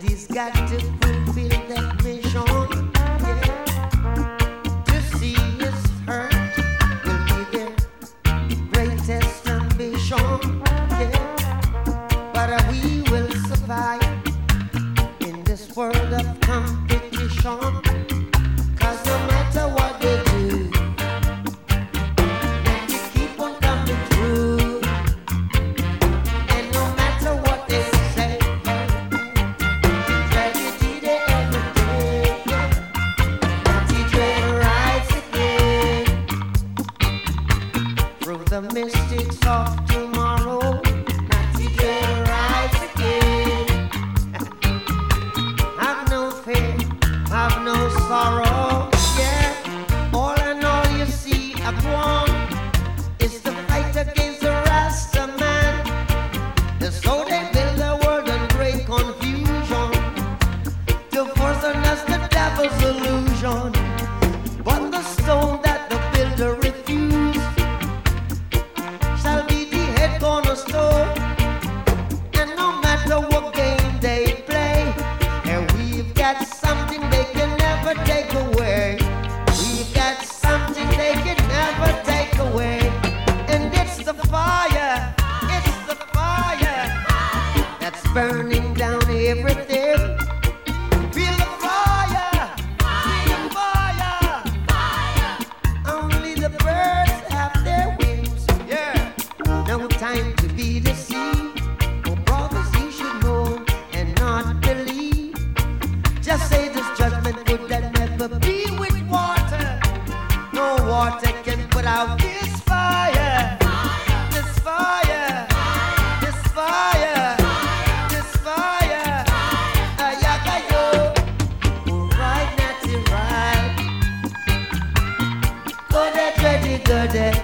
he's got to fulfill that mission. Yeah. To see his hurt will be their greatest ambition. Yeah. But we will survive in this world of competition. 'Cause no matter what they do, they keep on coming through. And no matter what they say, tragedy they every day. Natty Dread rides again through the mystics of tomorrow. Natty Dread rides again. Have no fear, have no sorrow. Yeah, all and all you see at one is the fight against the Rasta man. And so they build a world in great confusion to force on us the devil's illusion. But the stone that the builder refused shall be the head cornerstone. And no matter what game they play, and we've got something they can never take away. We've got something they can never take away. And it's the fire that's burning down everything. Feel the fire, feel the fire. Only the birds have their wings. Yeah. No time to be deceived. Oh, brothers, you should know and not believe. Just say this judgment would that never be with water. No water can put out this fire. This fire. This fire. This fire. Ayakayo. Right, natty, right. Go there, ready, go there.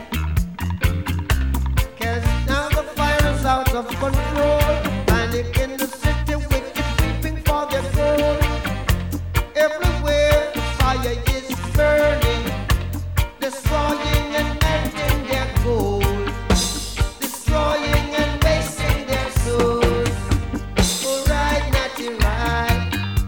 'Cause now the fire is out of control. Panic in the city, wicked creeping for their goal. Everywhere fire is burning, destroying and melting their gold, destroying and wasting their souls. Alright, natty, right.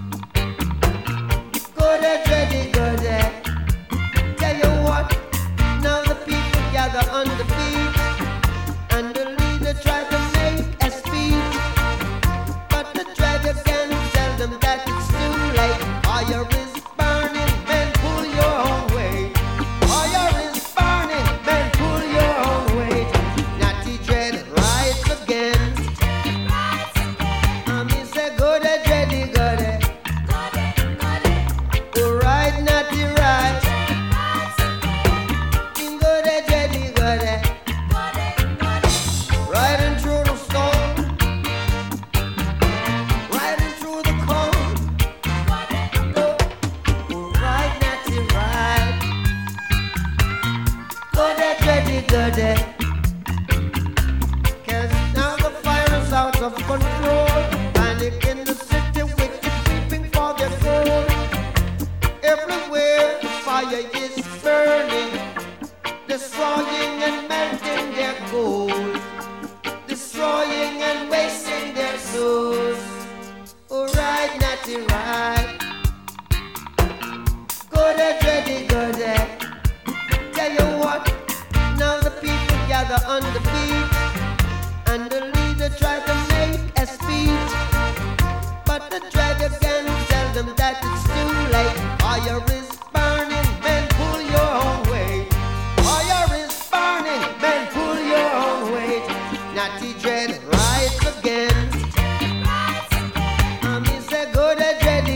Go there, ready, go there. Tell you what, now the people gather on the beach, and the leader tried to make a speech, but the dragon can tell them that it's too late. Fire is burning, men pull your own weight. Fire is burning, men pull your own weight. Natty Dread rides again. Me say go there, Dready, go there. Go right, Natty, right. Go there, Dready, go there. Riding through the storm, riding through the cold. Go right, natty, right. Go there, Dready, go there. 'Cause now the fire is out of control. Panic in the city, wicked creeping for their goal. Everywhere fire is burning, destroying and melting their gold, destroying and wasting their souls. Alright, natty, right. Go there, Dready, go there. Tell you what, now the people gather on the beach, and the leader tried to make a speech, but the dragon can tell them that it's too late. Fire is burning, men pull your own weight. Fire is burning, men pull your own weight. Natty Dread rides again. Me say go there, Dready,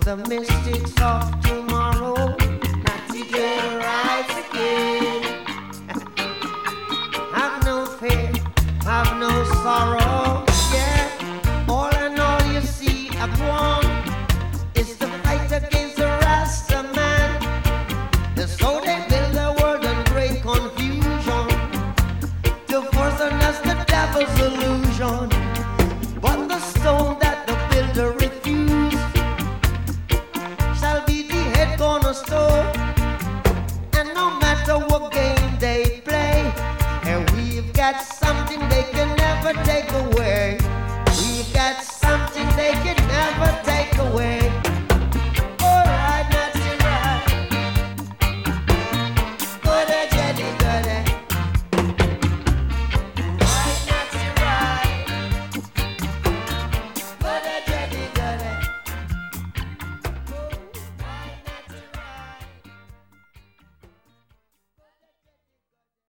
the mystics of tomorrow.